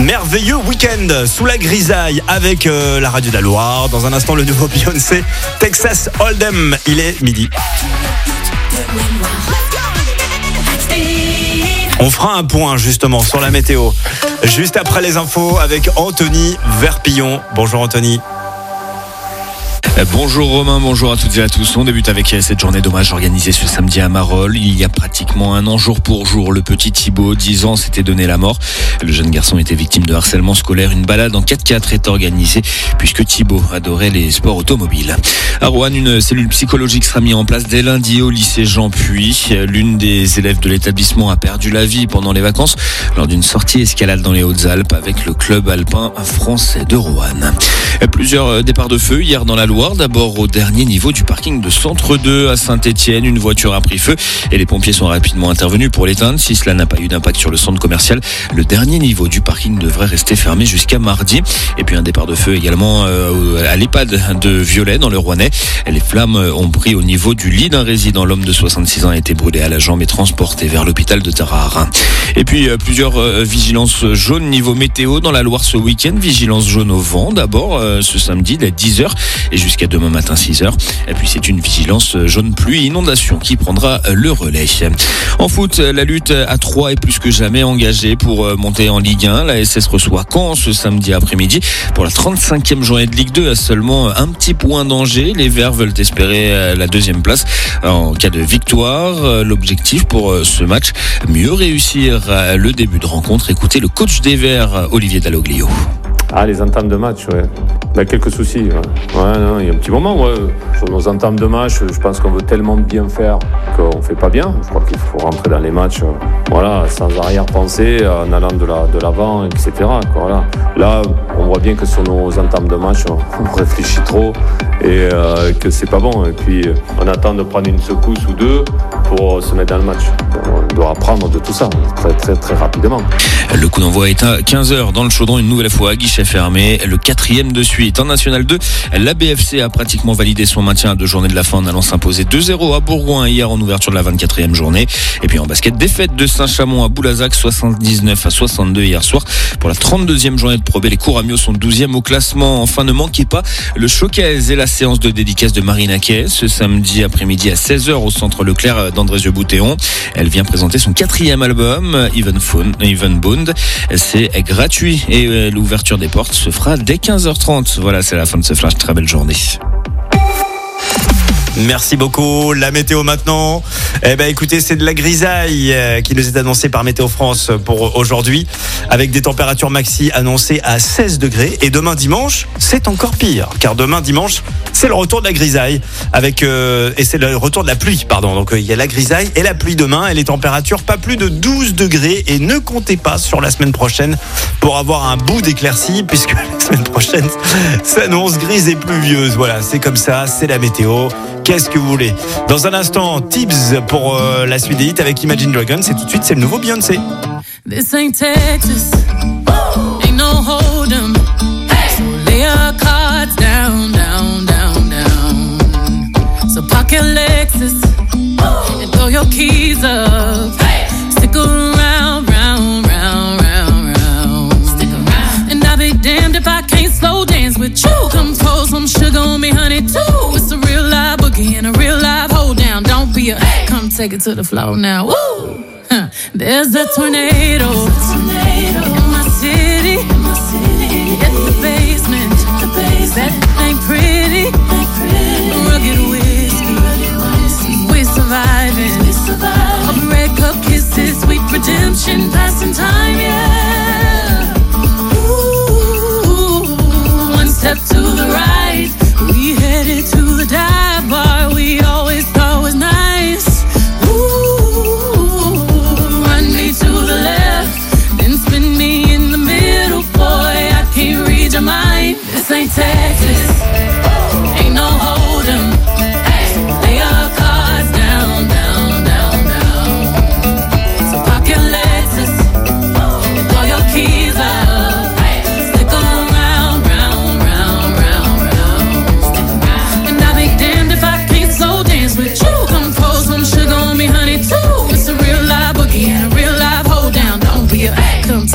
Merveilleux week-end sous la grisaille avec la radio de la Loire. Dans un instant, le nouveau Beyoncé, Texas Hold'em. Il est midi. On fera un point justement sur la météo juste après les infos avec Anthony Verpillon. Bonjour Anthony. Bonjour Romain, bonjour à toutes et à tous. On débute avec cette journée d'hommage organisée ce samedi à Marolles. Il y a pratiquement un an, jour pour jour, le petit Thibaut, 10 ans, s'était donné la mort. Le jeune garçon était victime de harcèlement scolaire. Une balade en 4x4 est organisée puisque Thibaut adorait les sports automobiles. À Roanne, une cellule psychologique sera mise en place dès lundi au lycée Jean Puy. L'une des élèves de l'établissement a perdu la vie pendant les vacances lors d'une sortie escalade dans les Hautes-Alpes avec le club alpin français de Roanne. Plusieurs départs de feu hier dans la Loire. D'abord au dernier niveau du parking de Centre 2 à Saint-Étienne, une voiture a pris feu et les pompiers sont rapidement intervenus pour l'éteindre. Si cela n'a pas eu d'impact sur le centre commercial, le dernier niveau du parking devrait rester fermé jusqu'à mardi. Et puis un départ de feu également à l'EHPAD de Viollet dans le Rouennais. Les flammes ont pris au niveau du lit d'un résident. L'homme de 66 ans a été brûlé à la jambe et transporté vers l'hôpital de Tarare. Et puis plusieurs vigilances jaunes niveau météo dans la Loire ce week-end. Vigilance jaune au vent d'abord ce samedi dès 10h et jusqu'à demain matin 6h. Et puis c'est une vigilance jaune pluie inondation qui prendra le relais. En foot, la lutte à 3 est plus que jamais engagée pour monter en Ligue 1. La SS reçoit Caen ce samedi après-midi pour la 35e journée de Ligue 2 à seulement un petit point d'Angers. Les Verts veulent espérer la deuxième place en cas de victoire. L'objectif pour ce match, mieux réussir le début de rencontre. Écoutez le coach des Verts, Olivier Dalloglio. Les entames de match, ouais. On a quelques soucis. Ouais, non, il y a un petit moment, ouais. Sur nos entames de match, je pense qu'on veut tellement bien faire qu'on ne fait pas bien. Je crois qu'il faut rentrer dans les matchs, sans arrière-pensée, en allant de l'avant, etc. Voilà. Là, on voit bien que sur nos entames de match, on réfléchit trop et que c'est pas bon. Et puis, on attend de prendre une secousse ou deux pour se mettre dans le match. On doit apprendre de tout ça très, très, très rapidement. Le coup d'envoi est à 15h dans le Chaudron, une nouvelle fois à guichet fermé. Le 4e de suite en National 2. La BFC a pratiquement validé son maintien à 2 journées de la fin en allant s'imposer 2-0 à Bourgoin hier en ouverture de la 24e journée. Et puis en basket, défaite de Saint-Chamond à Boulazac 79-62 hier soir. Pour la 32e journée de Pro B, les Couramio sont 12e au classement. Enfin, ne manquez pas le showcase et la séance de dédicace de Marina Kaye ce samedi après-midi à 16h au centre Leclerc d'Andrézieux-Boutéon. Elle vient présenter son 4e album, Even Bound. C'est gratuit et l'ouverture des portes se fera dès 15h30. Voilà, c'est la fin de ce flash. Très belle journée. Merci beaucoup. La météo maintenant. Écoutez, c'est de la grisaille qui nous est annoncée par Météo France pour aujourd'hui, avec des températures maxi annoncées à 16 degrés. Et demain dimanche, c'est encore pire, car demain dimanche, c'est le retour de la grisaille et c'est le retour de la pluie, pardon. Donc il y a la grisaille et la pluie demain et les températures pas plus de 12 degrés. Et ne comptez pas sur la semaine prochaine pour avoir un bout d'éclaircie, puisque la semaine prochaine s'annonce grise et pluvieuse. Voilà, c'est comme ça, c'est la météo. Qu'est-ce que vous voulez? Dans un instant, tips pour la suite des hits avec Imagine Dragons. Et tout de suite, c'est le nouveau Beyoncé. This ain't Texas, ain't no hold 'em. So lay your cards down, down, down, down. So park your Lexus and throw your keys up. Stick around, round, round, round, round. Stick around. And I'll be damned if I can't slow dance with you. Come pour some sugar on me, honey, too. It's a real live boogie and a real live hold down. Don't be a come take it to the floor now. Woo! There's a tornado in my city. It's the basement. That ain't pretty. Rugged whiskey. We're surviving. Of red cup kisses, sweet redemption, passing time, yeah. Ooh, one step to the right, we headed to the dive bar we always thought was nice. To the left, then spin me in the middle, boy, I can't read your mind. This ain't Texas, ain't no hold 'em. Lay your cards down, down, down, down. So park your Lexus and throw your keys up. Stick around, round, round, round, round.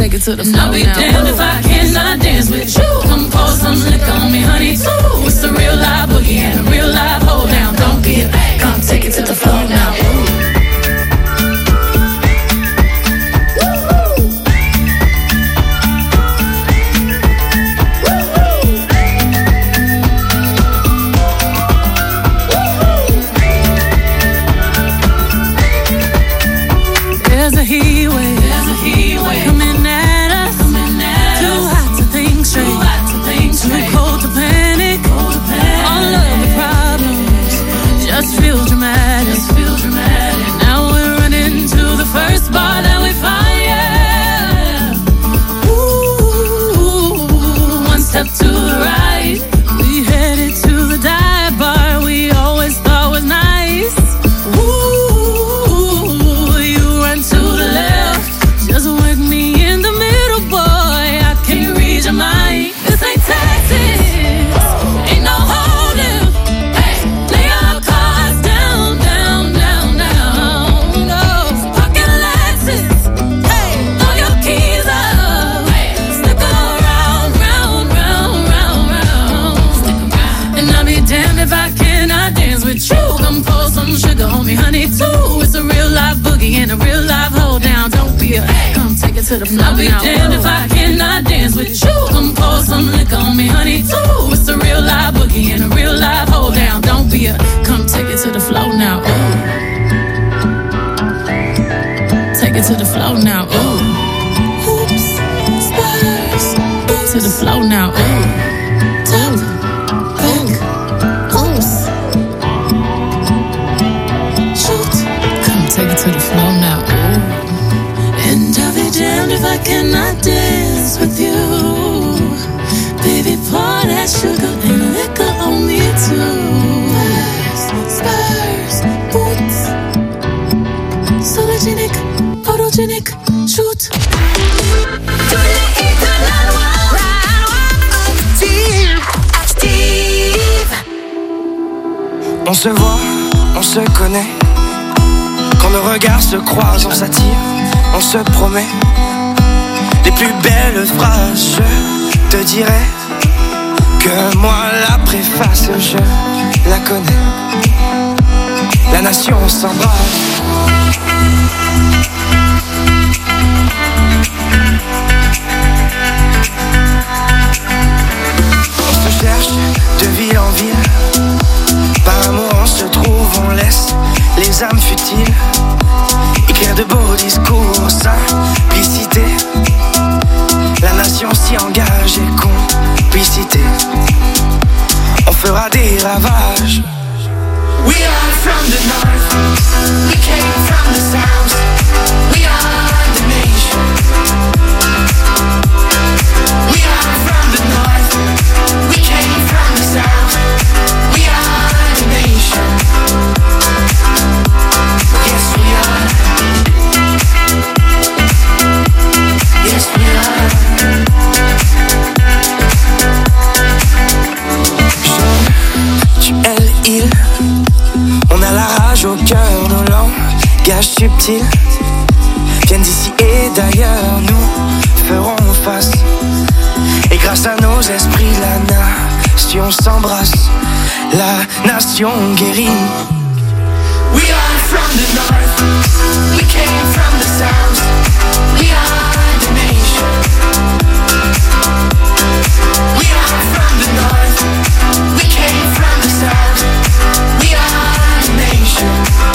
take it to the floor. I'll be damned if I cannot dance with you. Come pour some liquor on me, honey, too. It's a real live boogie and a real live hold down. Don't be a come take it to the floor now. There's a heat wave coming at us. Too hot to think straight, too cold to panic. All of the problems just feel dramatic. Now we're running to the first bar that we find. Yeah. Ooh, one step to the right, we headed to the dive bar we always thought was nice. Ooh, you run to the left, just work me in the middle, boy. I can't read your mind. This ain't Texas, ain't no holding. Hey, lay our cards down, down, down, down. No, pocket Lexus. Hey, throw your keys up. Stick around, round, round, round, round. And I'll be damned if I cannot dance with you. Come pour some sugar on me, honey, too. It's a real live boogie and a real live hold down. Don't be a come take it to the floor. I'll be damned if I cannot dance with you. Come pour some liquor on me, honey, too. It's a real live boogie and a real live hold down. Don't be a come take it to the floor now. Ooh. Take it to the floor now. Ooh. Hoops, spurs, to the floor now. Ooh. Top, back, oops. Shoot, come take it to the floor now. Ooh. And I'll be damned if I cannot dance with you. Baby, pour that sugar and liquor on me too. Spurs, boots, sologenic, photogenic, shoot. On se voit, on se connaît. Quand nos regards se croisent, on s'attire, on se promet. Les plus belles phrases, je te dirai que moi la préface, je la connais. La nation s'embrasse. On se cherche de ville en ville. Par amour on se trouve, on laisse les âmes futiles écrire de beaux discours, simplicité. La nation s'y engage et complicité. On fera des ravages. We are from the north, we came from the south. We are the nation. We are from the north, we came from the south. We are the nation. Yes we are. Yes we are. Je, tu, elle, il. On a la rage au cœur, nos langages subtils viennent d'ici et d'ailleurs, nous ferons face. Et grâce à nos esprits, la nation s'embrasse, la nation guérit. We are from the north, we came from the south. We are the nation. We are from the north, we came from the south. We are the nation.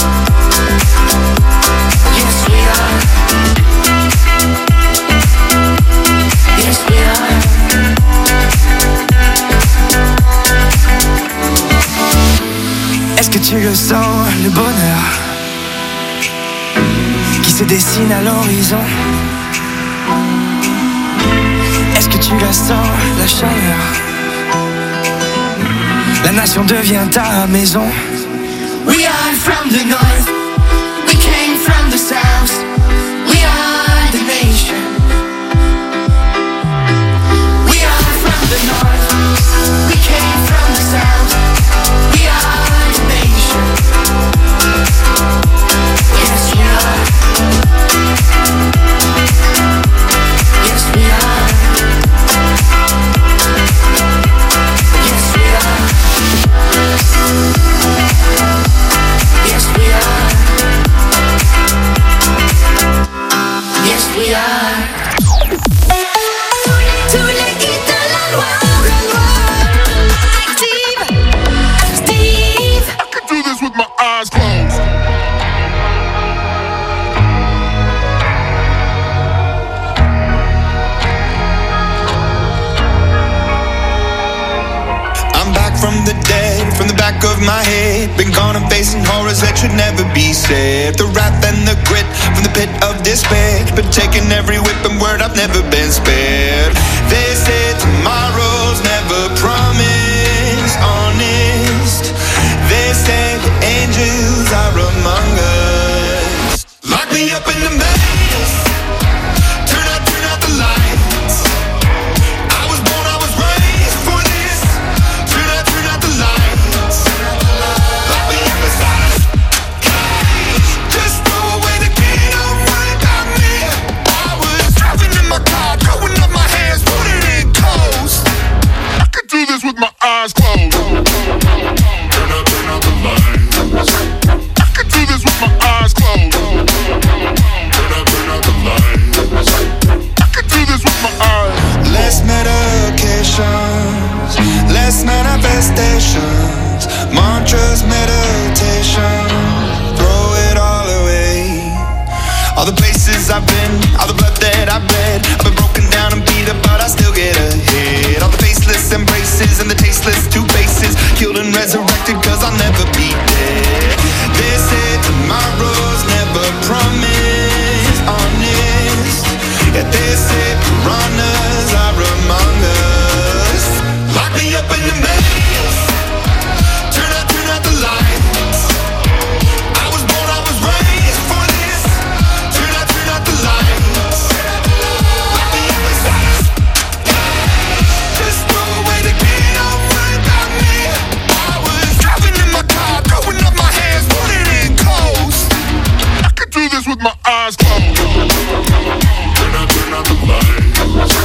Yes we are. Yes we are. Est-ce que tu le sens, le bonheur qui se dessine à l'horizon? Est-ce que tu la sens, la chaleur? La nation devient ta maison. We are from the north, we came from the south. We are the nation. We are from the north, we came from the south. We are the nation. Yes we are. we are. Tous les hits de la Loire. Active. Steve. I could do this with my eyes closed. From the dead, from the back of my head. Been gone and facing horrors that should never be said. The wrath and the grit from the pit of despair. Been taking every whip and word, I've never been spared. They say tomorrow's never promised, honest. They say the angels are among us. Lock me up in the maze. Turn out the lights. I was born, I was raised for this. Turn out the lights. Lock me up inside a cage. Just throw away the key, don't worry about me. I was driving in my car, throwing up my hands, putting it in coast. I could do this with my eyes closed. Turn out the lights. I could do this with my eyes closed. Turn out the lights. I could do this with my eyes. Less medications, less manifestations, mantras, meditation, throw it all away. All the places I've been, all the blood that I've bled, I've been broken down and beat up, but I still get ahead. All the faceless embraces and the tasteless two faces, killed and resurrected cause I'll never be dead. They say tomorrow's never promised, honest. Yeah, they say piranhas are among us. Lock me up in the maze. Turn out the lights. I was born, I was raised for this. Turn out the lights. Lock me up inside a cage. Just throw away the key, don't worry about me. I was driving in my car, throwing up my hands, putting it in coast. I could do this with my eyes closed. Turn out the lights.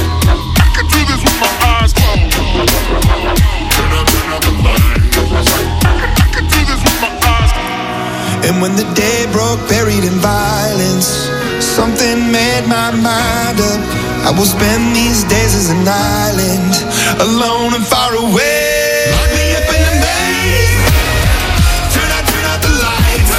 I could do this with my eyes closed. Turn out the lights. I could do this with my eyes closed. And when the day broke, buried in violence, something made my mind up. I will spend these days as an island, alone and far away. Lock me up in the maze. Turn out the lights.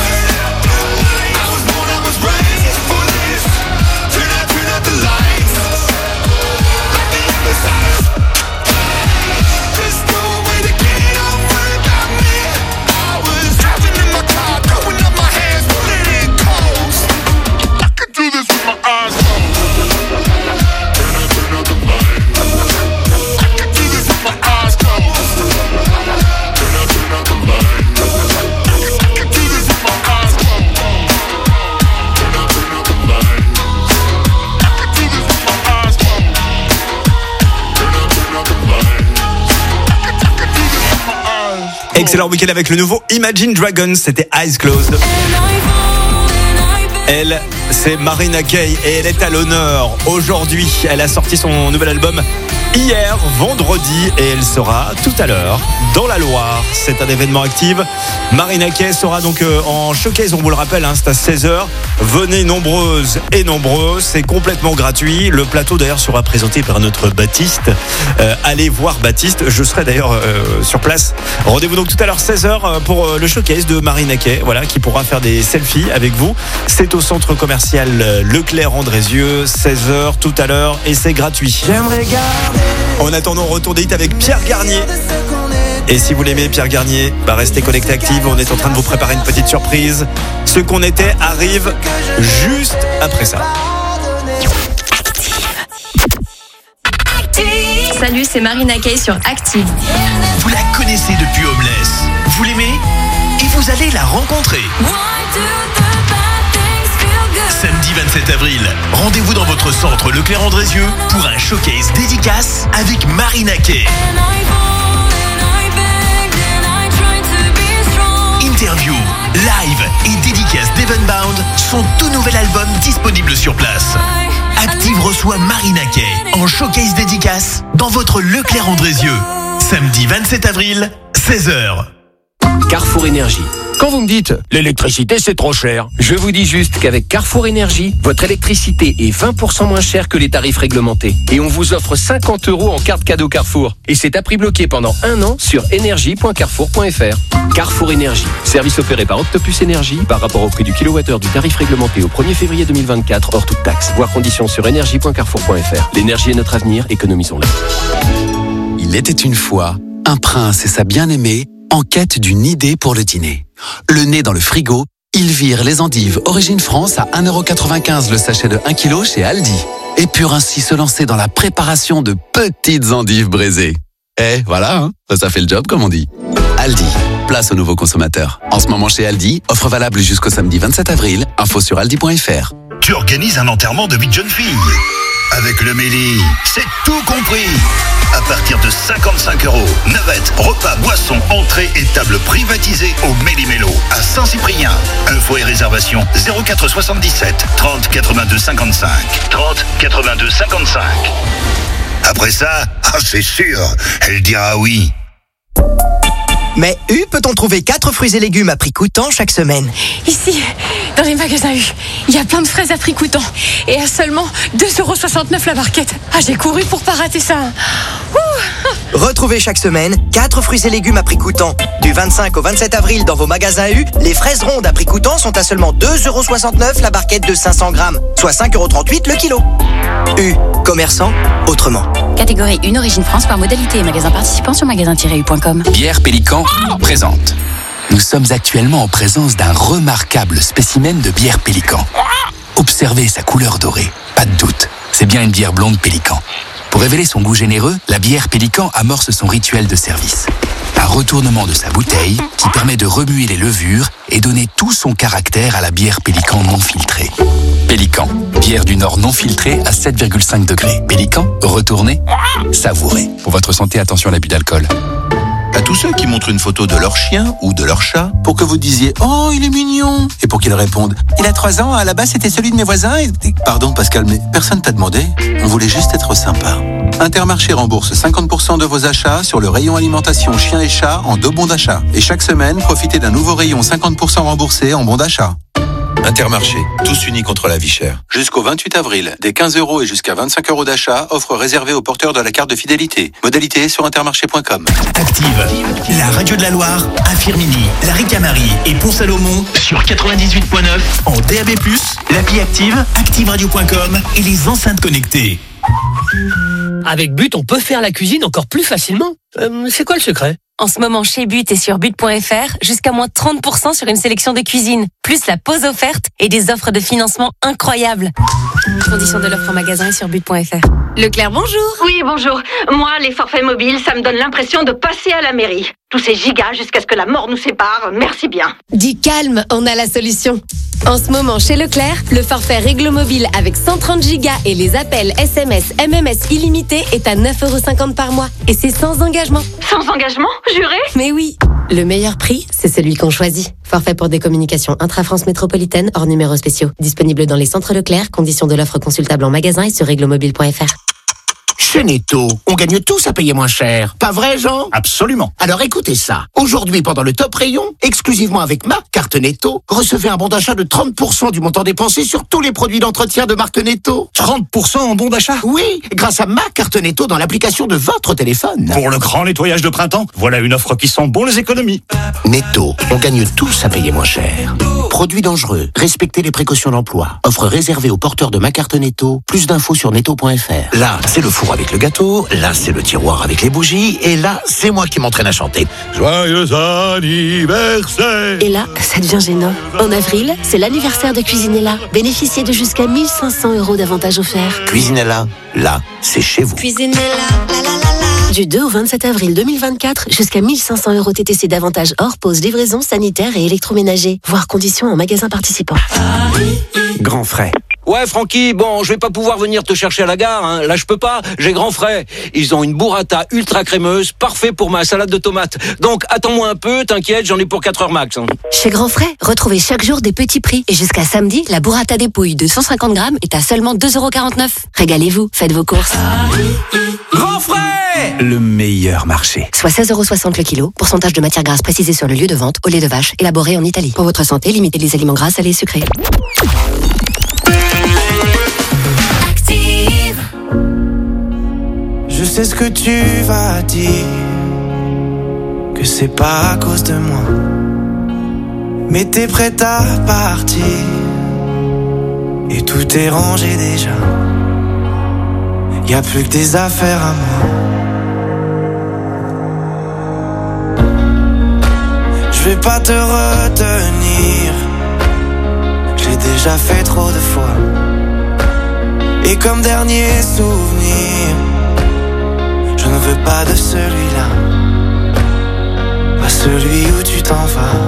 I was born, I was raised for this. Turn out the lights. Lock me up inside a cage. Just throw away the key, don't worry about me. I was driving in my car, throwing up my hands, putting it in coast. I could do this with my eyes closed. Turn out the lights. I could do this with my eyes closed. Turn out the lights. I could do this with my eyes closed. Turn out the lights. I could do this with my eyes closed. Turn out the lights. I could do this with my eyes closed. Excellent week-end avec le nouveau Imagine Dragons, c'était Eyes Closed. Elle, c'est Marina Kaye et elle est à l'honneur aujourd'hui. Elle a sorti son nouvel album hier, vendredi, et elle sera tout à l'heure dans la Loire. C'est un événement actif. Marina Kaye sera donc en showcase, on vous le rappelle, c'est à 16h. Venez nombreuses et nombreux, c'est complètement gratuit. Le plateau d'ailleurs sera présenté par notre Baptiste. Allez voir Baptiste, je serai d'ailleurs sur place. Rendez-vous donc tout à l'heure 16h pour le showcase de Marina Kaye, voilà, qui pourra faire des selfies avec vous. C'est au centre commercial Leclerc-Andrézieux, 16h tout à l'heure, et c'est gratuit. En attendant, retour des hits avec Pierre Garnier. Et si vous l'aimez, Pierre Garnier, restez connectés Active. On est en train de vous préparer une petite surprise. Ce qu'on était arrive juste après ça. Salut, c'est Marina Kaye sur Active. Vous la connaissez depuis Homeless. Vous l'aimez et vous allez la rencontrer. Samedi 27 avril, rendez-vous dans votre centre Leclerc-Andrézieux pour un showcase dédicace avec Marina Kaye. Interview, live et dédicace d'Evenbound, son tout nouvel album disponible sur place. Active reçoit Marina Kaye en showcase dédicace dans votre Leclerc-Andrézieux. Samedi 27 avril, 16h. Carrefour Énergie. Quand vous me dites « l'électricité c'est trop cher », je vous dis juste qu'avec Carrefour Énergie, votre électricité est 20% moins chère que les tarifs réglementés. Et on vous offre 50 € en carte cadeau Carrefour. Et c'est à prix bloqué pendant 1 an sur énergie.carrefour.fr. Carrefour Énergie, service opéré par Octopus Énergie par rapport au prix du kilowattheure du tarif réglementé au 1er février 2024 hors toute taxe. Voir conditions sur énergie.carrefour.fr. L'énergie est notre avenir, économisons-la. Il était une fois un prince et sa bien-aimée en quête d'une idée pour le dîner. Le nez dans le frigo, ils virent les endives Origine France à 1,95 € le sachet de 1 kg chez Aldi. Et purent ainsi se lancer dans la préparation de petites endives braisées. Et voilà, hein, ça fait le job comme on dit. Aldi, place aux nouveaux consommateurs. En ce moment chez Aldi, offre valable jusqu'au samedi 27 avril. Info sur aldi.fr. Tu organises un enterrement de 8 jeunes filles. Avec le Méli, c'est tout compris. À partir de 55 €, navettes, repas, boissons, entrées et tables privatisées au Méli-Mélo à Saint-Cyprien. Infos et réservations 04 77 30 82 55. 30 82 55. Après ça, c'est sûr, elle dira oui. Mais U, peut-on trouver 4 fruits et légumes à prix coûtant chaque semaine? Ici, dans les magasins U, il y a plein de fraises à prix coûtant. Et à seulement 2,69 € la barquette. Ah, j'ai couru pour pas rater ça. Ouh. Retrouvez chaque semaine 4 fruits et légumes à prix coûtant. Du 25 au 27 avril dans vos magasins U, les fraises rondes à prix coûtant sont à seulement 2,69 € la barquette de 500 grammes, soit 5,38 € le kilo. U, commerçant autrement. Catégorie 1 Origine France par modalité et magasin participant sur magasin-u.com. Bière Pélican présente. Nous sommes actuellement en présence d'un remarquable spécimen de bière Pélican. Observez sa couleur dorée. Pas de doute, c'est bien une bière blonde Pélican. Pour révéler son goût généreux, la bière Pélican amorce son rituel de service. Un retournement de sa bouteille qui permet de remuer les levures et donner tout son caractère à la bière Pélican non filtrée. Pélican, bière du Nord non filtrée à 7,5 degrés. Pélican, retournez, savourez. Pour votre santé, attention à l'abus d'alcool. À tous ceux qui montrent une photo de leur chien ou de leur chat pour que vous disiez « Oh, il est mignon !» et pour qu'ils répondent « Il a 3 ans, à la base c'était celui de mes voisins et... » Pardon Pascal, mais personne t'a demandé. On voulait juste être sympa. Intermarché rembourse 50% de vos achats sur le rayon alimentation chien et chat en 2 bons d'achat. Et chaque semaine, profitez d'un nouveau rayon 50% remboursé en bons d'achat. Intermarché, tous unis contre la vie chère. Jusqu'au 28 avril, des 15 € et jusqu'à 25 € d'achat, offre réservée aux porteurs de la carte de fidélité. Modalité sur intermarché.com. Active, la radio de la Loire, à Firminy, la Ricamarie et Pont-Salomon sur 98.9 en DAB+, l'appli Active, activeradio.com et les enceintes connectées. Avec But, on peut faire la cuisine encore plus facilement. C'est quoi le secret ? En ce moment, chez But et sur but.fr, jusqu'à moins 30% sur une sélection de cuisine, plus la pause offerte et des offres de financement incroyables. Conditions de l'offre en magasin et sur but.fr. Leclerc, bonjour. Oui, bonjour. Moi, les forfaits mobiles, ça me donne l'impression de passer à la mairie. Tous ces gigas jusqu'à ce que la mort nous sépare, merci bien. Du calme, on a la solution. En ce moment, chez Leclerc, le forfait Réglo Mobile avec 130 gigas et les appels SMS, MMS illimités est à 9,50 € par mois. Et c'est sans engagement. Sans engagement, juré ? Mais oui. Le meilleur prix, c'est celui qu'on choisit. Forfait pour des communications intra-France métropolitaine hors numéros spéciaux. Disponible dans les centres Leclerc. Conditions de l'offre consultable en magasin et sur réglomobile.fr. Chez Netto, on gagne tous à payer moins cher. Pas vrai, Jean ? Absolument. Alors écoutez ça. Aujourd'hui, pendant le top rayon, exclusivement avec ma carte Netto, recevez un bon d'achat de 30% du montant dépensé sur tous les produits d'entretien de marque Netto. 30% en bon d'achat ? Oui, grâce à ma carte Netto dans l'application de votre téléphone. Pour le grand nettoyage de printemps, voilà une offre qui sent bon les économies. Netto, on gagne tous à payer moins cher. Produits dangereux, respectez les précautions d'emploi. Offre réservée aux porteurs de ma carte Netto. Plus d'infos sur netto.fr. Là, c'est le four avec le gâteau, là, c'est le tiroir avec les bougies, et là, c'est moi qui m'entraîne à chanter. Joyeux anniversaire! Et là, ça devient gênant. En avril, c'est l'anniversaire de Cuisinella. Bénéficiez de jusqu'à 1 500 € d'avantages offerts. Cuisinella, là, c'est chez vous. Cuisinella, la la la la. Du 2 au 27 avril 2024, jusqu'à 1 500 € TTC d'avantages hors pause, livraison, sanitaire et électroménager. Voir conditions en magasin participant. Grand frais. Ouais, Francky, bon, je vais pas pouvoir venir te chercher à la gare, hein. Là, je peux pas, j'ai grand frais. Ils ont une burrata ultra crémeuse, parfait pour ma salade de tomates. Donc, attends-moi un peu, t'inquiète, j'en ai pour 4 heures max, hein. Chez Grand Frais, retrouvez chaque jour des petits prix. Et jusqu'à samedi, la burrata des pouilles de 150 grammes est à seulement 2,49 €. Régalez-vous, faites vos courses. Grand frais! Le meilleur marché. Soit 16,60 € le kilo. Pourcentage de matière grasse précisé sur le lieu de vente. Au lait de vache, élaboré en Italie. Pour votre santé, limitez les aliments gras, salés et sucrés. Je sais ce que tu vas dire, que c'est pas à cause de moi, mais t'es prête à partir, et tout est rangé déjà. Y'a plus que des affaires à moi. Je vais pas te retenir, j'ai déjà fait trop de fois. Et comme dernier souvenir, je ne veux pas de celui-là, pas celui où tu t'en vas.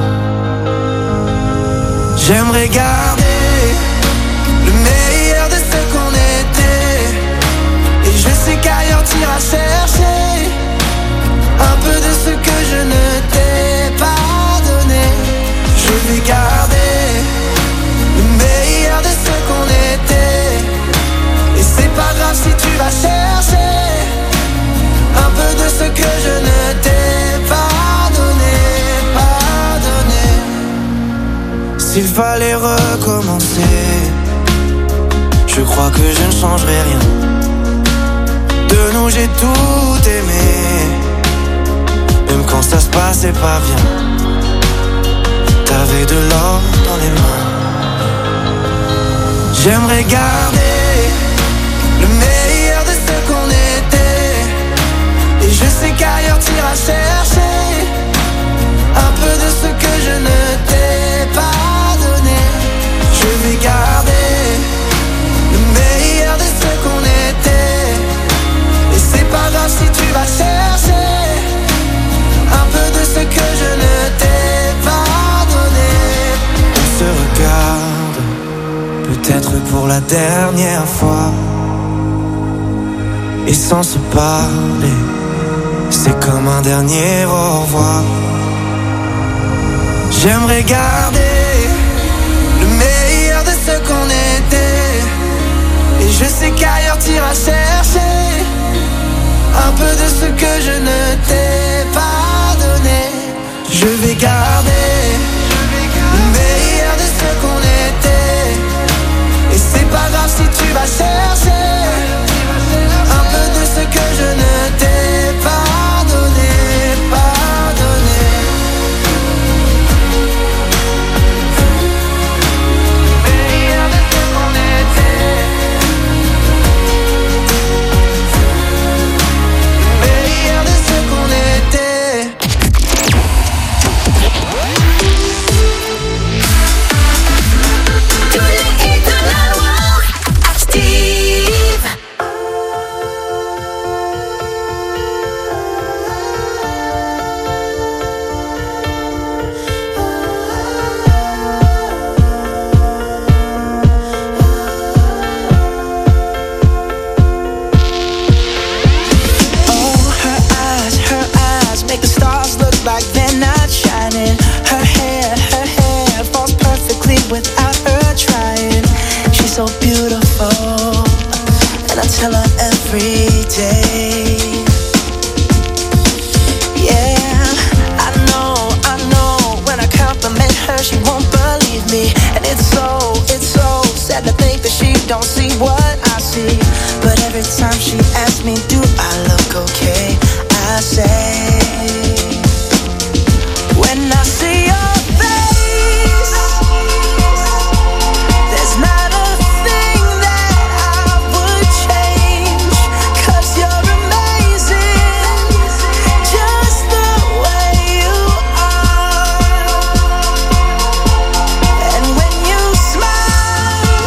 J'aimerais garder le meilleur de ce qu'on était, et je sais qu'ailleurs t'iras chercher un peu de ce que je ne t'ai pas donné. Je vais garder le meilleur de ce qu'on était, et c'est pas grave si tu vas chercher un peu de ce que je ne t'ai pas donné, pas donné. S'il fallait recommencer, je crois que je ne changerai rien. De nous j'ai tout aimé, même quand ça se passait pas bien. T'avais de l'or dans les mains. J'aimerais garder le meilleur de ce qu'on était, et je sais qu'ailleurs t'iras chercher un peu de ce que je ne t'ai pas donné. Je vais garder le meilleur de ce qu'on était, et c'est pas grave si tu vas chercher un peu de ce que je ne t'ai pas donné. On se regarde, peut-être pour la dernière fois, et sans se parler, c'est comme un dernier au revoir. J'aimerais garder le meilleur de ce qu'on était, et je sais qu'ailleurs t'iras chercher un peu de ce que je ne t'ai pas donné. Je vais garder le meilleur de ce qu'on était, et c'est pas grave si tu vas chercher un peu de ce que je ne t'ai pas donné, pas donné. Meilleur de ce qu'on était, meilleur de ce qu'on était. Tous les hits de la Loire, Active. Oh, her eyes make the stars look like they're not shining. Her hair falls perfectly without her trying. She's so beautiful, and I tell her every day. Yeah, I know, when I compliment her, she won't believe me. And it's so sad to think that she don't see what I see. But every time she asks me, do I look okay? I say, when I see your face, there's not a thing that I would change. 'Cause you're amazing, just the way you are. And when you smile,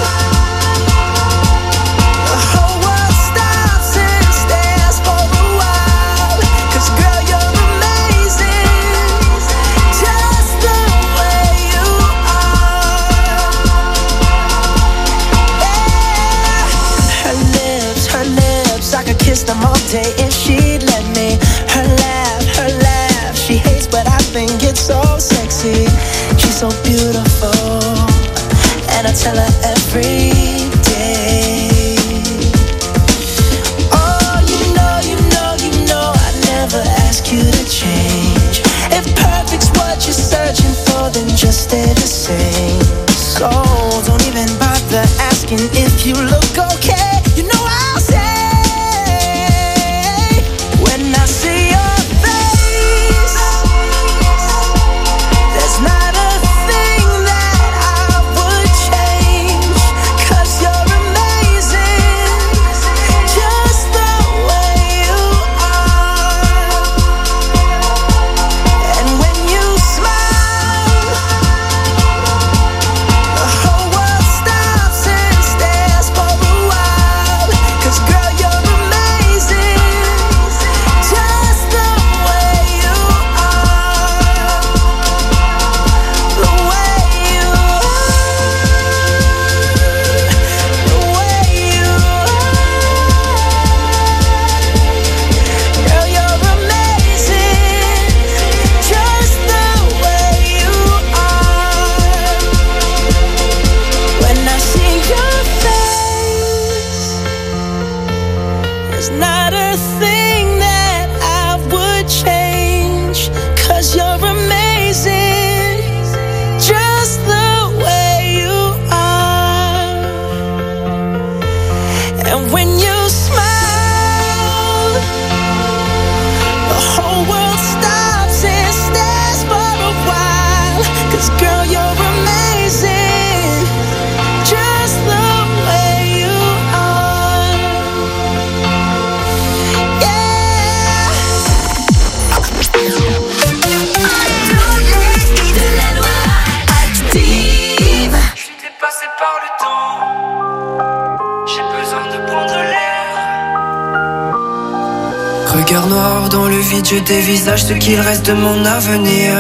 the whole world stops and stares for a while. 'Cause girl, you're amazing, just the way you are. Yeah. Her lips, I could kiss them all day if she'd let me. Her laugh, she hates but I think it's so sexy. She's so beautiful, and I tell her every day. Oh, you know There's not a thing that I would change, 'cause you're amazing, just the way you are. And when you smile, the whole world stops and stares for a while, 'cause girl, you're amazing, just the way you are. Yeah. De la loi active. Je suis dépassé par le temps, j'ai besoin de prendre l'air. Regard noir dans le vide, je dévisage ce qu'il reste de mon avenir.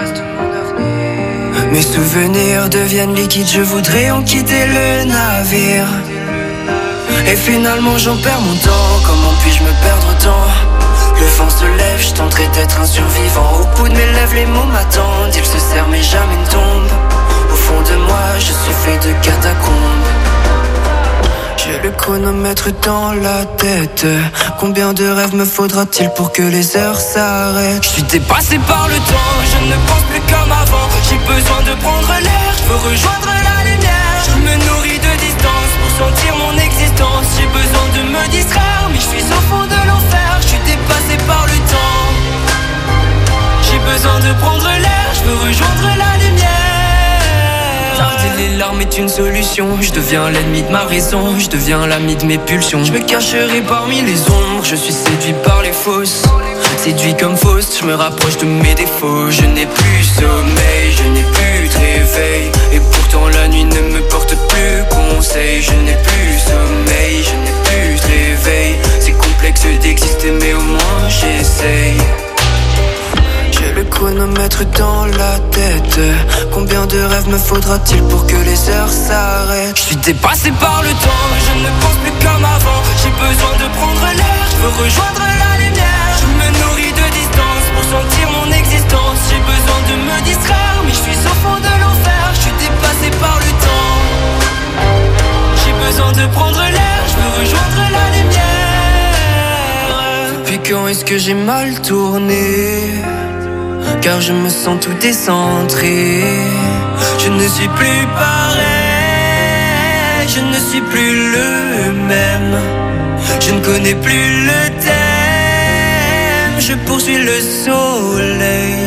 Mes souvenirs deviennent liquides, je voudrais en quitter le navire. Et finalement j'en perds mon temps, comment puis-je me perdre autant? Le vent se lève, je tenterai d'être un survivant. Au bout de mes lèvres les mots m'attendent, ils se serrent mais jamais ne tombent. Au fond de moi je suis fait de catacombes. J'ai le chronomètre dans la tête. Combien de rêves me faudra-t-il pour que les heures s'arrêtent? Je suis dépassé par le temps, je ne pense plus comme avant. J'ai besoin de prendre l'air, je veux rejoindre la lumière. Je me nourris de distance pour sentir mon existence. J'ai besoin de me distraire, mais je suis au fond de l'enfer. Je suis dépassé par le temps. J'ai besoin de prendre l'air, je veux rejoindre la lumière. Tarder les larmes est une solution. Je deviens l'ennemi de ma raison, je deviens l'ami de mes pulsions. Je me cacherai parmi les ombres, je suis séduit par les fausses. Séduit comme Faust, je me rapproche de mes défauts. Je n'ai plus sommeil, je n'ai plus de réveil. Et pourtant la nuit ne me porte plus conseil. Je n'ai plus sommeil, je n'ai plus de réveil. C'est complexe d'exister mais au moins j'essaye. J'ai le chronomètre dans la tête. Combien de rêves me faudra-t-il pour que les heures s'arrêtent? Je suis dépassé par le temps, je ne pense plus comme avant. J'ai besoin de prendre l'air, je veux rejoindre la lumière. Je me nourris de distance pour sentir mon existence. J'ai besoin de me distraire, mais je suis au fond de l'enfer. Je suis dépassé par le temps. J'ai besoin de prendre l'air, je veux rejoindre la lumière. Depuis quand est-ce que j'ai mal tourné? Car je me sens tout décentré. Je ne suis plus pareil, je ne suis plus le même. Je ne connais plus le thème, je poursuis le soleil.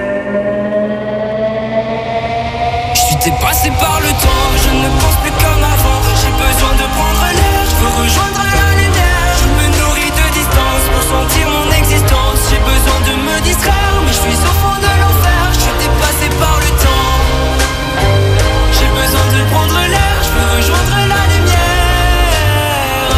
Je suis dépassé par le temps, je ne pense plus comme avant. J'ai besoin de prendre l'air, je veux rejoindre la lumière. Je me nourris de distance pour sentir mon existence. J'ai besoin de me distraire, mais je suis au fond de l'enfer. Je suis dépassé par le temps. J'ai besoin de prendre l'air, je veux rejoindre la lumière.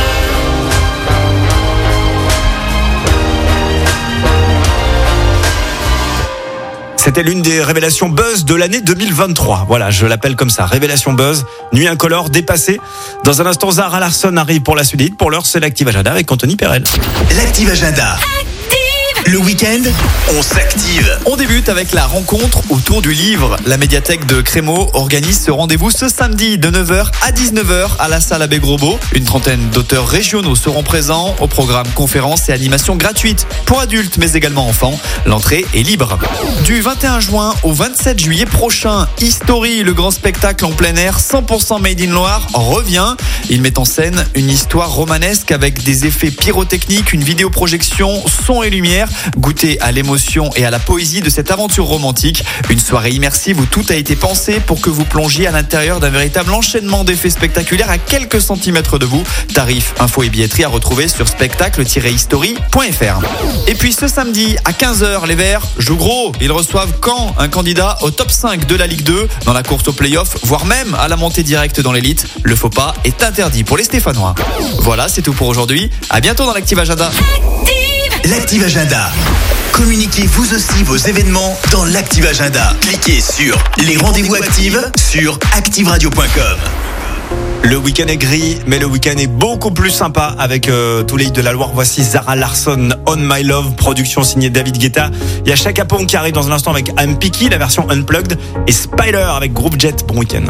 C'était l'une des révélations buzz de l'année 2023. Voilà, je l'appelle comme ça, révélation buzz, nuit incolore, dépassée. Dans un instant, Zara Larsson arrive pour la suite. Pour l'heure, c'est l'Active Agenda avec Anthony Perel. L'Active Agenda. Le week-end, on s'active. On débute avec la rencontre autour du livre. La médiathèque de Crémaux organise ce rendez-vous ce samedi de 9h à 19h à la salle Abbé Grosbeau. Une trentaine d'auteurs régionaux seront présents au programme conférences et animations gratuites pour adultes mais également enfants. L'entrée est libre. Du 21 juin au 27 juillet prochain, History, le grand spectacle en plein air 100% Made in Loire, revient. Il met en scène une histoire romanesque avec des effets pyrotechniques, une vidéoprojection, son et lumière. Goûtez à l'émotion et à la poésie de cette aventure romantique. Une soirée immersive où tout a été pensé pour que vous plongiez à l'intérieur d'un véritable enchaînement d'effets spectaculaires à quelques centimètres de vous. Tarifs, infos et billetterie à retrouver sur spectacle-history.fr. Et puis ce samedi à 15h, les Verts jouent gros. Ils reçoivent Caen, un candidat au top 5 de la Ligue 2, dans la course au play-off, voire même à la montée directe dans l'élite. Le faux pas est interdit pour les Stéphanois. Voilà, c'est tout pour aujourd'hui. À bientôt dans l'Active Agenda. L'Active Agenda. Communiquez vous aussi vos événements dans l'Active Agenda. Cliquez sur les rendez-vous actives sur activeradio.com. Le week-end est gris, mais le week-end est beaucoup plus sympa avec tous les hits de la Loire. Voici Zara Larsson, On My Love, production signée David Guetta. Il y a Chaka Pong qui arrive dans un instant avec I'm Picky, la version Unplugged, et Spider avec Group Jet. Bon week-end.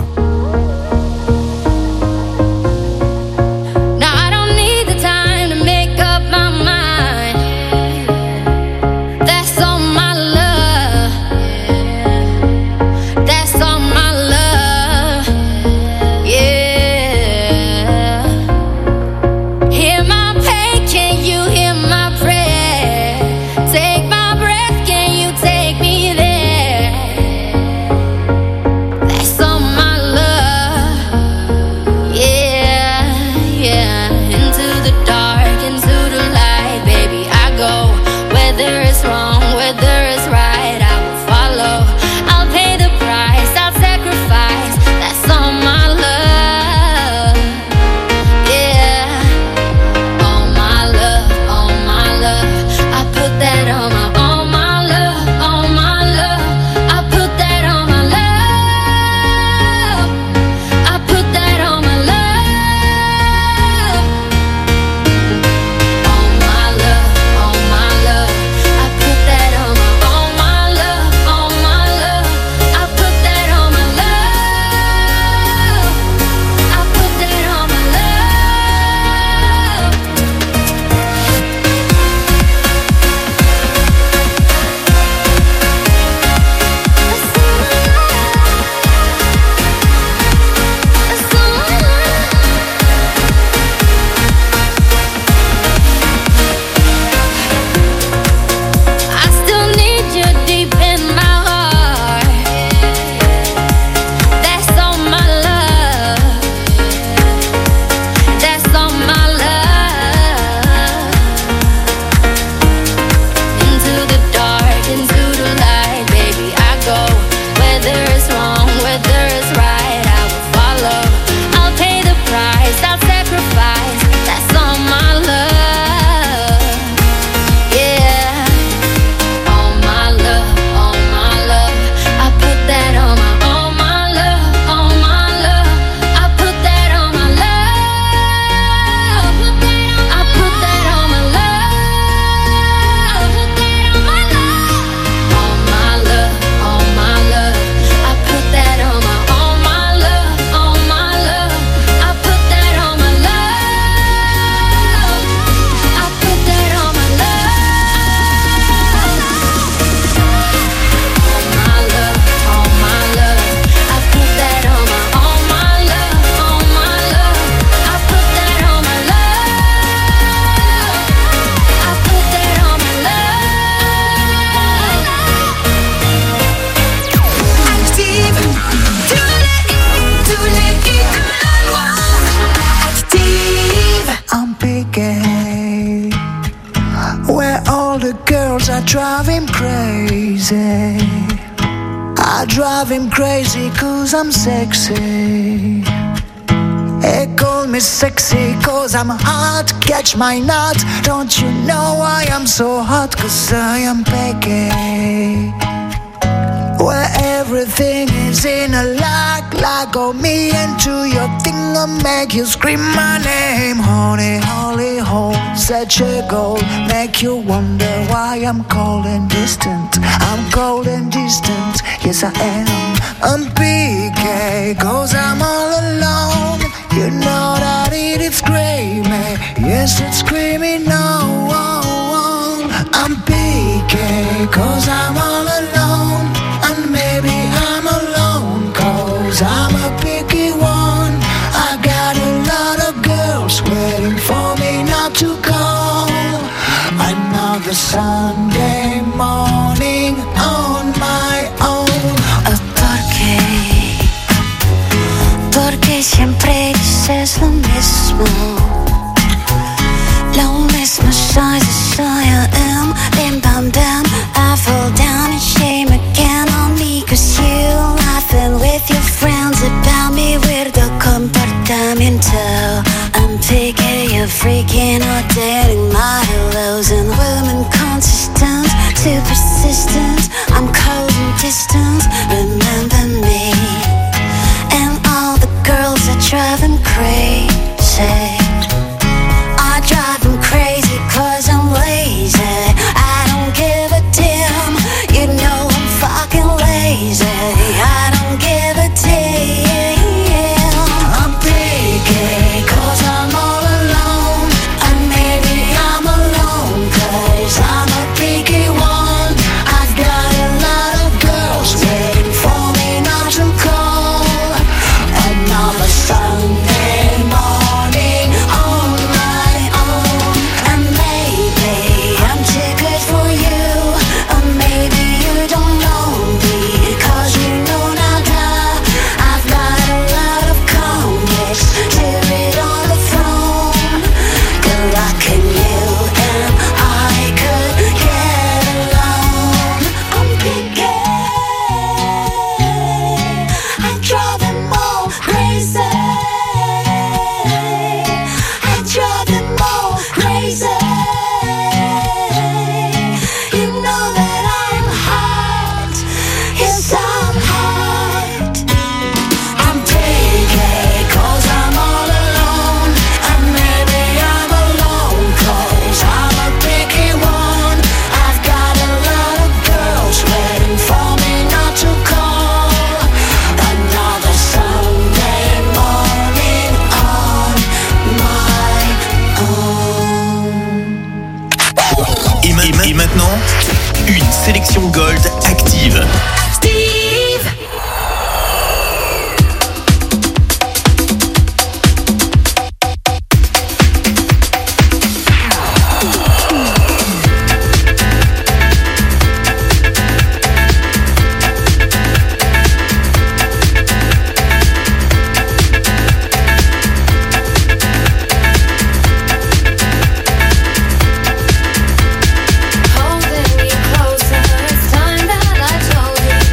Now I don't need the time to make up I drive him crazy. I drive him crazy 'cause I'm sexy. They call me sexy 'cause I'm hot. Catch my nut. Don't you know why I'm so hot? 'Cause I am picky. Where everything is in a lock on me into your thing and make you scream my name. Honey, holy hole, such a goal. Make you wonder why I'm cold and distant. I'm cold and distant, yes I am. I'm PK, 'cause I'm all alone. You know that it's screaming, yes it's screaming no. I'm PK, 'cause I'm all alone. And maybe I'm alone 'cause I'm a picky one. I got a lot of girls waiting for me not to call. Another Sunday morning on my own. Porque siempre dices lo mismo. Lo mismo soy, I am. Bim bam bam, I fall down and shame again on me 'cause you laughing with your friends about me weirdo comportamiento. I'm picky, you're freaking out, dating my hellos and women consistent, too persistent. I'm cold and distant, remember me. And all the girls are driving crazy. I drive them crazy 'cause I'm lazy. I don't give a damn, you know I'm fucking lazy. I don't give a damn. I'm picky 'cause I'm all alone. And maybe I'm alone 'cause I'm a picky one. I've got a lot of girls waiting for me not to call. Another Sunday morning on my own. And maybe I'm too good for you, or maybe you don't know me 'cause you know nada. I've got a lot of comics to read on the phone. Good luck in you and I could get alone. I'm picky, I drive them all crazy. I drive them all crazy. You know that I'm hot, yes I'm hot. I'm picky 'cause I'm all alone. And maybe I'm alone 'cause I'm a picky one. I've got a lot of girls waiting for me not to call. Another Sunday morning on my own. Et maintenant, une sélection Gold active. Steve. Holding me closer, it's time that I told you.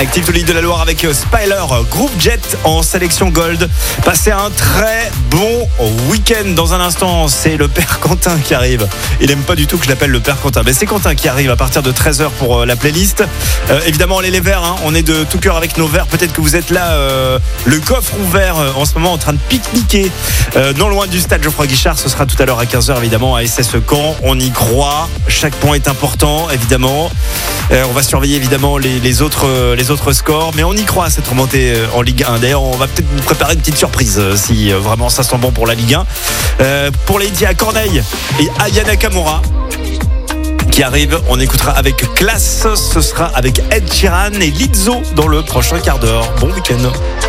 Active to Lead de la Loire avec Spyler, Groupe Jet en sélection Gold. Passez un très bon week-end. Dans un instant, c'est le père Quentin qui arrive. Il aime pas du tout que je l'appelle le père Quentin, mais c'est Quentin qui arrive à partir de 13h pour la playlist. Évidemment, les verts, hein, on est de tout cœur avec nos verts. Peut-être que vous êtes là, le coffre ouvert en ce moment en train de pique-niquer non loin du stade Geoffroy Guichard. Ce sera tout à l'heure à 15h évidemment à SS Caen. On y croit, chaque point est important évidemment. On va surveiller évidemment les autres scores, mais on y croit à cette remontée en Ligue 1. D'ailleurs, on va peut-être nous préparer une petite surprise si vraiment ça sent bon pour la Ligue 1. Pour les à Corneille et Aya Nakamura qui arrive, on écoutera avec classe. Ce sera avec Ed Sheeran et Lizzo dans le prochain quart d'heure. Bon week-end.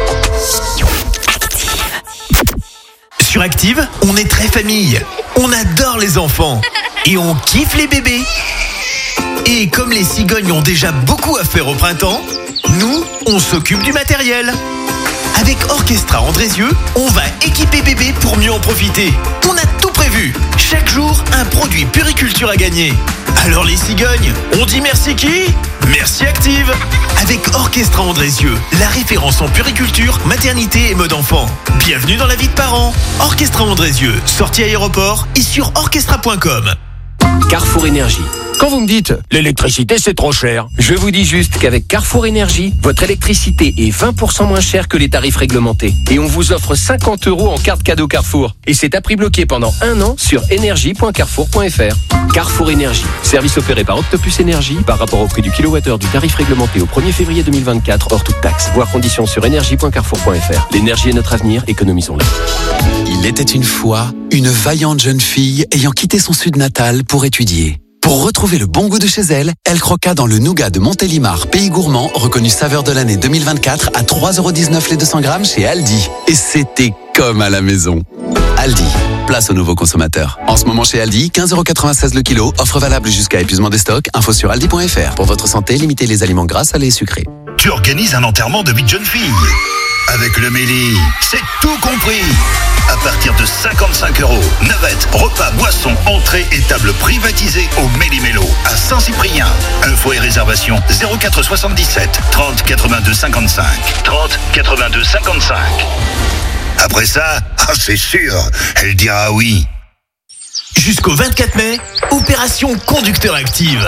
Sur Active, on est très famille. On adore les enfants et on kiffe les bébés. Et comme les cigognes ont déjà beaucoup à faire au printemps, nous, on s'occupe du matériel. Avec Orchestra Andrézieux, on va équiper bébé pour mieux en profiter. On a tout prévu. Chaque jour, un produit puriculture à gagner. Alors les cigognes, on dit merci qui ? Merci Active. Avec Orchestra Andrézieux, la référence en puriculture, maternité et mode enfant. Bienvenue dans la vie de parents. Orchestra Andrézieux, sortie aéroport et sur orchestra.com. Carrefour Énergie. Quand vous me dites l'électricité c'est trop cher, je vous dis juste qu'avec Carrefour Énergie, votre électricité est 20% moins chère que les tarifs réglementés. Et on vous offre 50 € en carte cadeau Carrefour. Et c'est à prix bloqué pendant 1 an sur énergie.carrefour.fr. Carrefour Énergie. Service opéré par Octopus Énergie par rapport au prix du kilowattheure du tarif réglementé au 1er février 2024 hors toute taxe. Voir conditions sur énergie.carrefour.fr. L'énergie est notre avenir, économisons-la. Il était une fois une vaillante jeune fille ayant quitté son sud natal pour étudier. Pour retrouver le bon goût de chez elle, elle croqua dans le nougat de Montélimar, pays gourmand, reconnu saveur de l'année 2024 à 3,19 € les 200 grammes chez Aldi. Et c'était comme à la maison. Aldi, place aux nouveaux consommateurs. En ce moment chez Aldi, 15,96 € le kilo, offre valable jusqu'à épuisement des stocks, info sur aldi.fr. Pour votre santé, limitez les aliments gras, salés et sucrés. Tu organises un enterrement de vie de jeune fille. Avec le Méli, c'est tout compris. À partir de 55 €, navette, repas, boissons, entrée et table privatisée au Méli-Mélo à Saint-Cyprien. Infos et réservations 04 77 30 82 55. 30 82 55. Après ça, c'est sûr, elle dira oui. Jusqu'au 24 mai, opération Conducteur Active.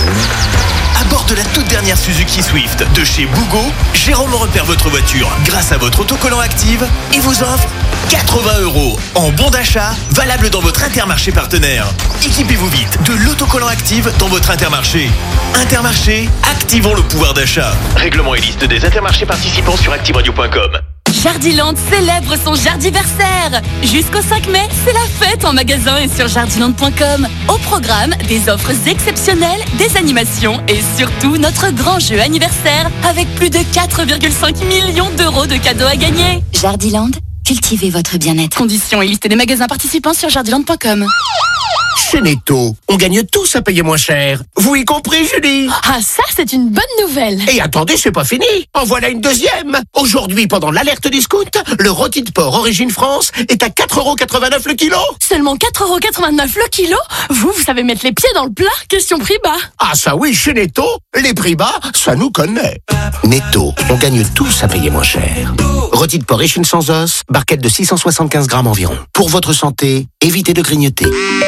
À bord de la toute dernière Suzuki Swift de chez Bougo, Jérôme repère votre voiture grâce à votre autocollant Active et vous offre 80 € en bon d'achat valable dans votre Intermarché partenaire. Équipez-vous vite de l'autocollant Active dans votre Intermarché. Intermarché, activons le pouvoir d'achat. Règlement et liste des Intermarchés participants sur activeradio.com. Jardiland célèbre son Jardiversaire. Jusqu'au 5 mai, c'est la fête en magasin et sur jardiland.com. Au programme, des offres exceptionnelles, des animations et surtout notre grand jeu anniversaire avec plus de 4,5 millions d'euros de cadeaux à gagner. Jardiland, cultivez votre bien-être. Conditions et liste des magasins participants sur jardiland.com. Chez Netto, on gagne tous à payer moins cher. Vous y compris, Julie? Ah, ça, c'est une bonne nouvelle. Et attendez, c'est pas fini. En voilà une deuxième. Aujourd'hui, pendant l'alerte discount, le rôti de porc Origine France est à 4,89 € le kilo. Seulement 4,89 € le kilo? Vous savez mettre les pieds dans le plat. Question prix bas. Ah ça oui, chez Netto, les prix bas, ça nous connaît. Netto, on gagne tous à payer moins cher. Rôti de porc échine sans os, barquette de 675 grammes environ. Pour votre santé, évitez de grignoter.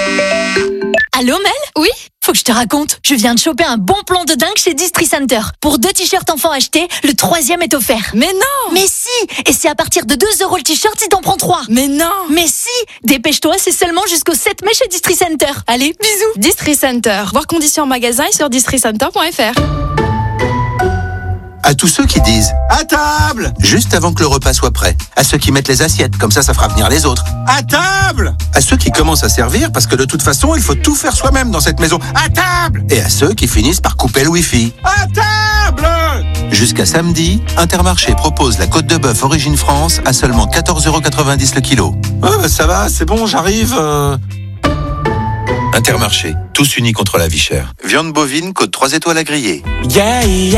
Allô Mel? Oui? Faut que je te raconte, je viens de choper un bon plan de dingue chez Distri Center. Pour 2 t-shirts enfants achetés, le 3e est offert. Mais non! Mais si! Et c'est à partir de 2 € le t-shirt si t'en prends 3. Mais non! Mais si! Dépêche-toi, c'est seulement jusqu'au 7 mai chez Distri Center. Allez, bisous! Distri Center. Voir conditions en magasin et sur districenter.fr. À tous ceux qui disent « À table !» juste avant que le repas soit prêt. À ceux qui mettent les assiettes, comme ça fera venir les autres. « À table !» À ceux qui commencent à servir, parce que de toute façon, il faut tout faire soi-même dans cette maison. « À table !» Et à ceux qui finissent par couper le wifi. « À table !» Jusqu'à samedi, Intermarché propose la côte de bœuf Origine France à seulement 14,90 € le kilo. « Ça va, c'est bon, j'arrive. Intermarché, tous unis contre la vie chère. Viande bovine, côte 3 étoiles à griller. Yeah, yeah.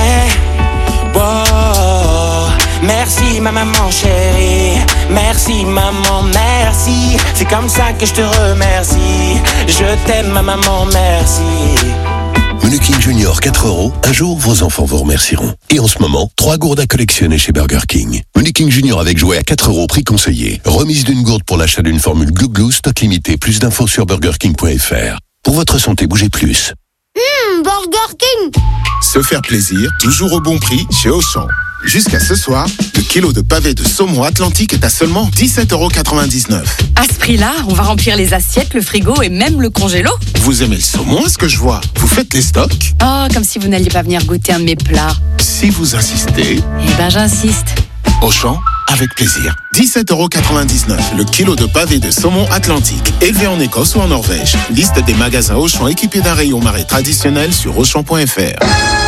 Wow. Merci ma maman chérie. Merci maman, merci. C'est comme ça que je te remercie. Je t'aime ma maman, merci. Menu King Junior 4 €. Un jour, vos enfants vous remercieront. Et en ce moment, 3 gourdes à collectionner chez Burger King. Menu King Junior avec jouet à 4 €, prix conseillé. Remise d'une gourde pour l'achat d'une formule Glouglou, stock limité. Plus d'infos sur burgerking.fr. Pour votre santé, bougez plus. Burger King. Se faire plaisir, toujours au bon prix chez Auchan. Jusqu'à ce soir, le kilo de pavés de saumon Atlantique est à seulement 17,99 €. À ce prix-là, on va remplir les assiettes, le frigo et même le congélo. Vous aimez le saumon, est-ce que je vois? Vous faites les stocks? Oh, comme si vous n'alliez pas venir goûter un de mes plats. Si vous insistez... Eh ben, j'insiste. Auchan, avec plaisir. 17,99 € le kilo de pavés de saumon Atlantique, élevé en Écosse ou en Norvège. Liste des magasins Auchan équipés d'un rayon marais traditionnel sur Auchan.fr.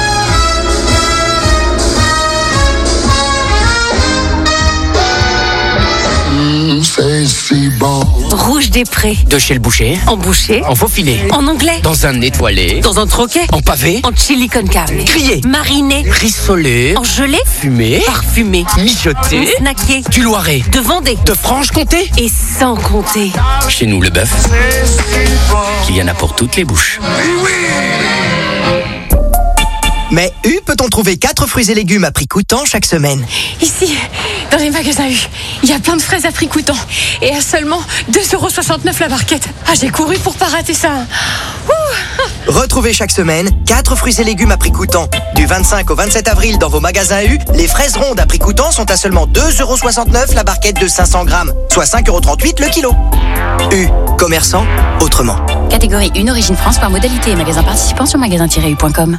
C'est si bon. Rouge des Prés. De chez le boucher. En boucher. En faux filet. En anglais. Dans un étoilé. Dans un troquet. En pavé. En chili con carne. Grillé. Mariné. Rissolé. En gelée. Fumé. Parfumé. Mijoté. Snacké. Du Loiret. De Vendée. De Franche-Comté. Et sans compter. Chez nous, le bœuf, il y en a pour toutes les bouches. Mais U peut-on trouver 4 fruits et légumes à prix coûtant chaque semaine? Ici, dans les magasins U, il y a plein de fraises à prix coûtant. Et à seulement 2,69 € la barquette. Ah, j'ai couru pour pas rater ça. Ouh. Retrouvez chaque semaine 4 fruits et légumes à prix coûtant. Du 25 au 27 avril dans vos magasins U, les fraises rondes à prix coûtant sont à seulement 2,69 € la barquette de 500 grammes, soit 5,38 € le kilo. U, commerçant autrement. Catégorie 1, origine France par modalité et magasin participant sur magasin-u.com.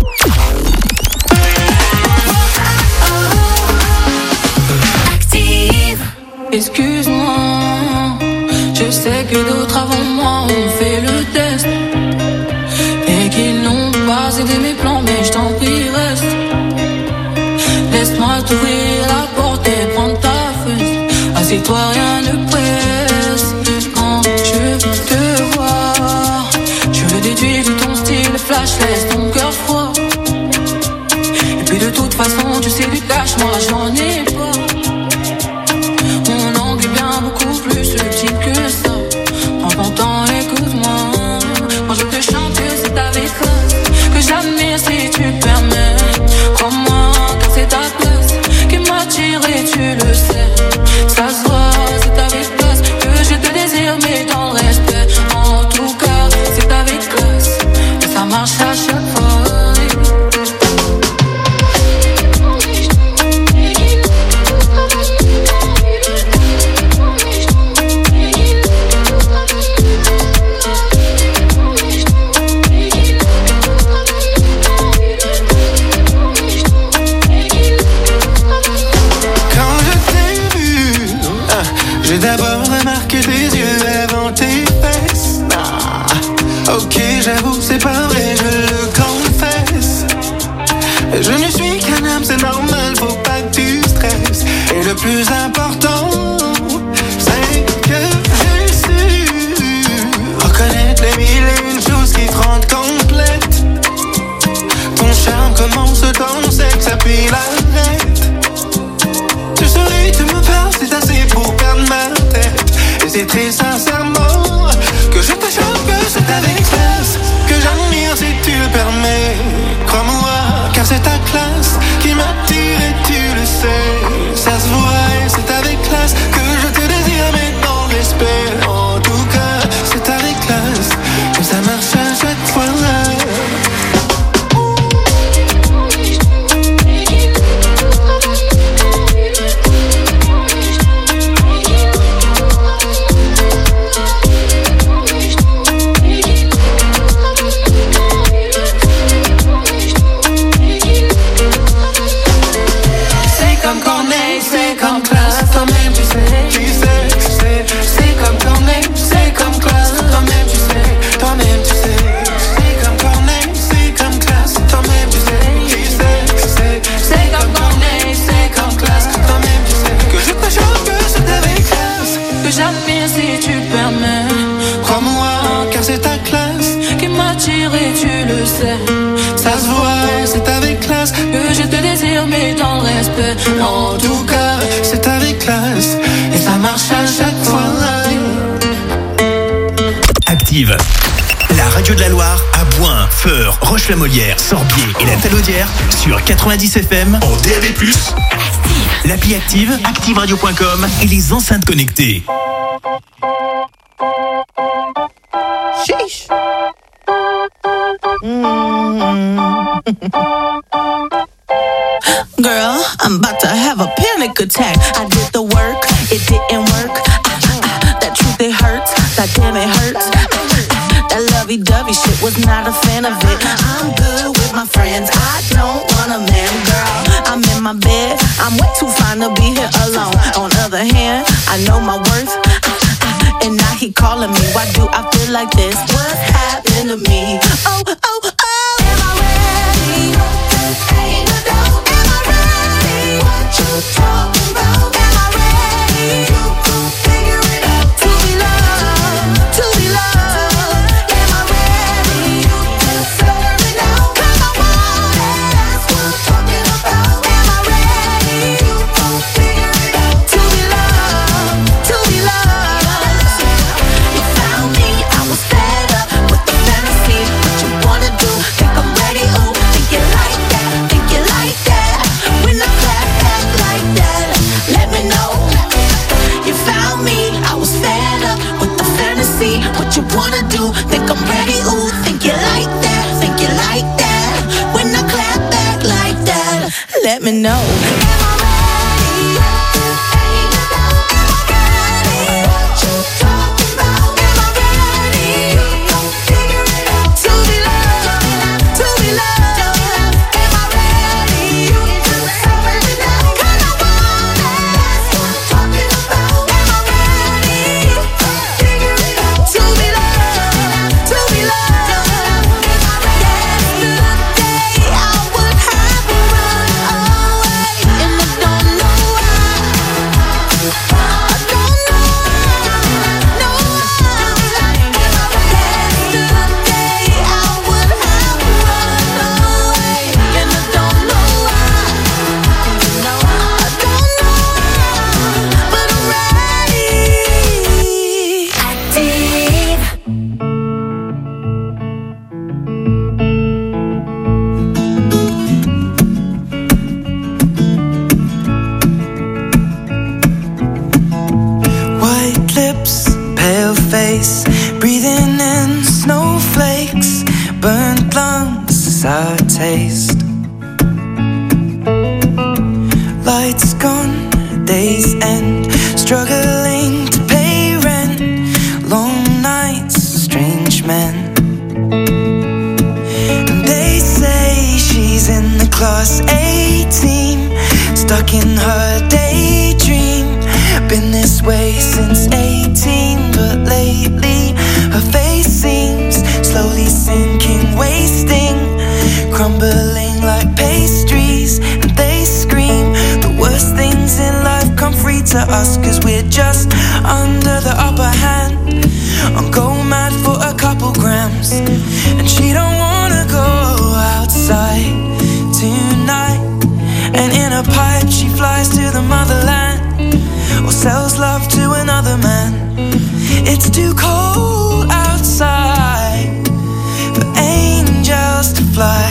Excuse-moi, je sais que d'autres avant moi ont fait le test et qu'ils n'ont pas aidé mes plans, mais je t'en prie reste. Laisse-moi t'ouvrir la porte et prendre ta fesse. Assieds-toi, rien ne presse. Quand je te vois, je le déduis de ton style flash, laisse ton cœur froid. Et puis de toute façon, tu sais du cash, moi j'en ai pas. Beaucoup plus subtil que ça. Prends ton temps, écoute-moi. Quand je te chante, c'est avec classe que j'admire si tu permets. Crois-moi, car c'est ta place qui m'attire et tu le sais. Ça se voit, c'est avec classe que je te désire, mais dans le respect. En tout cas, c'est avec classe et ça marche à chaque fois. J'ai d'abord remarqué tes yeux avant tes fesses. Ok, j'avoue, c'est pas vrai, je le confesse. Je ne suis qu'un homme, c'est normal, faut pas que tu stresses. Et le plus important, c'est que j'ai su reconnaître les mille et une choses qui te rendent complète. Ton charme commence dans le sexe, puis l'arrête. Tu souris, tu me parles, c'est assez pour perdre ma tête. Et c'est très sincèrement que je te chante, que c'est avec classe que j'admire si tu le permets. Crois-moi, car c'est ta classe qui m'attire et tu le sais. Ça se voit et c'est avec classe que je te désire, mais dans le respect. En tout cas, c'est avec classe que ça marche à chaque fois. C'est comme classe, toi-même tu sais, c'est comme Corneille, c'est comme classe, toi-même tu sais, c'est comme Corneille, c'est comme classe, toi-même tu sais, c'est comme Corneille, c'est comme classe, toi-même tu sais, que je te chante, que c'est avec classe, que j'admire si tu permets, crois-moi, car c'est ta classe qui m'attire et tu le sais, ça se voit, c'est avec classe, que je te désire mais dans le respect, en tout cas, c'est avec classe, et ça marche à chaque fois. Active, la radio de la Loire à Boin, Feur, Roche-la-Molière, Sorbier et la Talaudière sur 90 FM en DAB+, l'appli Active, activeradio.com et les enceintes connectées. Sheesh. Girl, I'm about to have a panic attack. I did the work, it didn't work. That truth, it hurts. That damn, it hurts. That lovey-dovey shit, was not a fan of it. I'm good with my friends, I don't want a man, girl. I'm in my bed, I'm way too fine to be here alone. On the other hand, I know my worth. And now he calling me, why do I feel like this? What's happened to me? Oh, oh, oh. Am I ready? Am I ready? What you talking about? Am I ready? Figure it out. To be loved, to be loved. Am I ready? Figure it out. 'Cause I want it. That's what I'm talking about. Am I ready? Figure it out. To be loved, to be loved. You found me, I was fed up with the fantasy. What you wanna do? Think I'm ready? Ooh, think you like that? Think you like that? When I clap back like that, let me know. You found me, I was fed up with the fantasy. What you wanna do? Think I'm ready? Ooh, think you like that? Think you like that? When I clap back like that, let me know. Am I ready? What you talking about? Am I ready? Figure it out. To be loved, to be loved. Am I ready? Figure it out. 'Cause I want it. That's what I'm talking about. Am I ready? Figure it out. To be loved, to be loved. Yesterday I would have run away, and I don't know why. I don't know why. No why. Yesterday I would have run away, and I don't know why. I don't know why, but I'm ready. Active. White lips, pale face, breathing in snowflakes, burnt lungs, sour taste. Lights gone, days end, struggling to pay rent, long nights, strange men. And they say she's in the class A team, stuck in her daydream. Been this way since 18, but lately her face seems slowly sinking, wasting, crumbling like pastries. And they scream the worst things in life come free to us, 'cause we're just under the upper hand. I'll go mad for a couple grams, and she don't wanna go outside tonight. And in a pipe she flies to the motherland, or sells love to another man. It's too cold outside for angels to fly.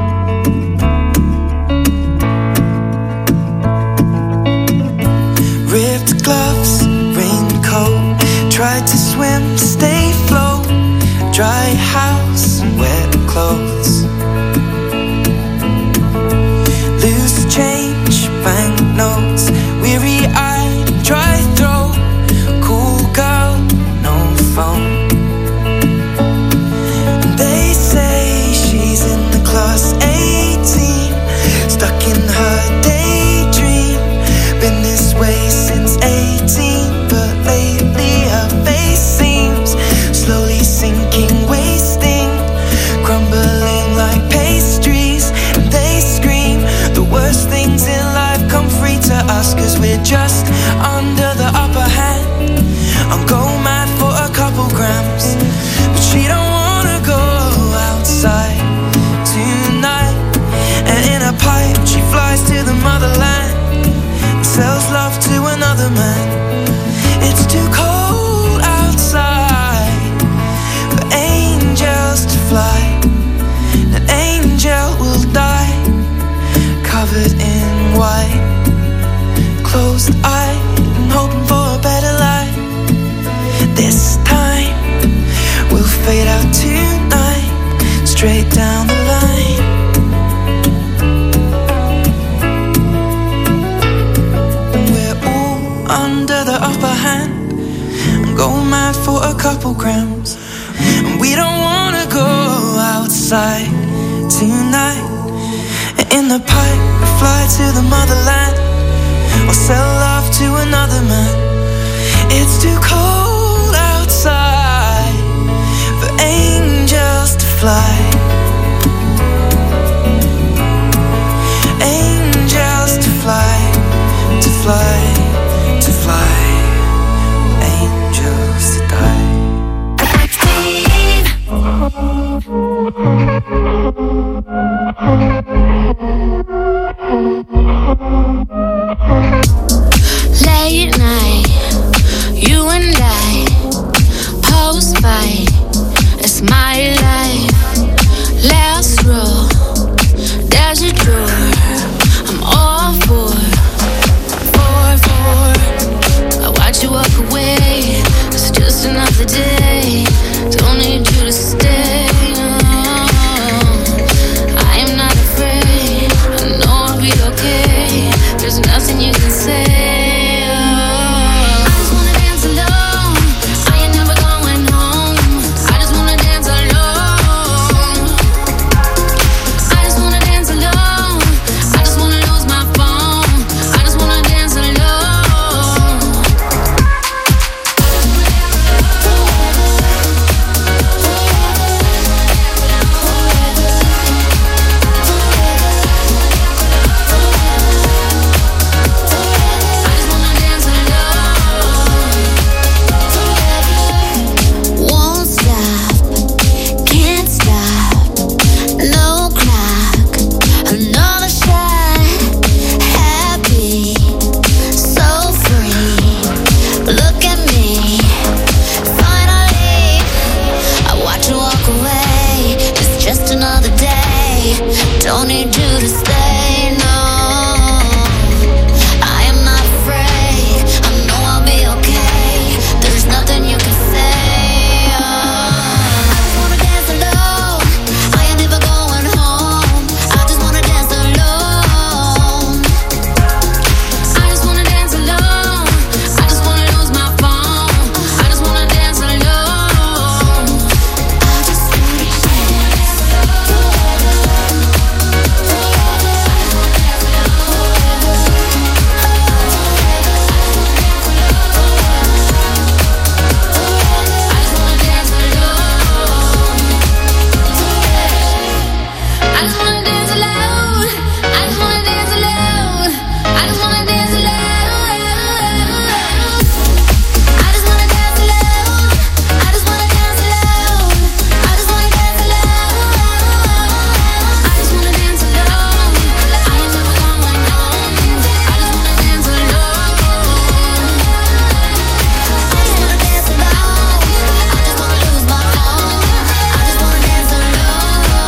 Ripped gloves, raincoat, tried to swim, stay afloat. Dry house, wet clothes. Loose change, banknotes, weary-eyed, dry throat. Cool girl, no phone. They say she's in the class fly. An angel will die, covered in white, closed eyed and hoping for a better life. This time we'll fade out tonight, straight down the line. We're all under the upper hand, go mad for a couple grams. We don't wanna go outside tonight. In the pipe, fly to the motherland, or sell love to another man. It's too cold outside for angels to fly.